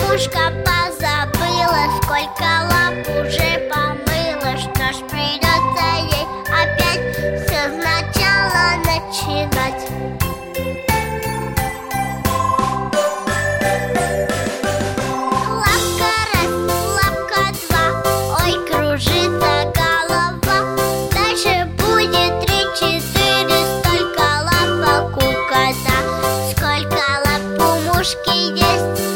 Мушка позабыла, сколько лап уже помыла. Что ж, придется ей опять все сначала начинать. Лапка раз, лапка два, ой, кружится голова. Дальше будет 3, 4, столько лапок у кота. Сколько лап у мушки есть,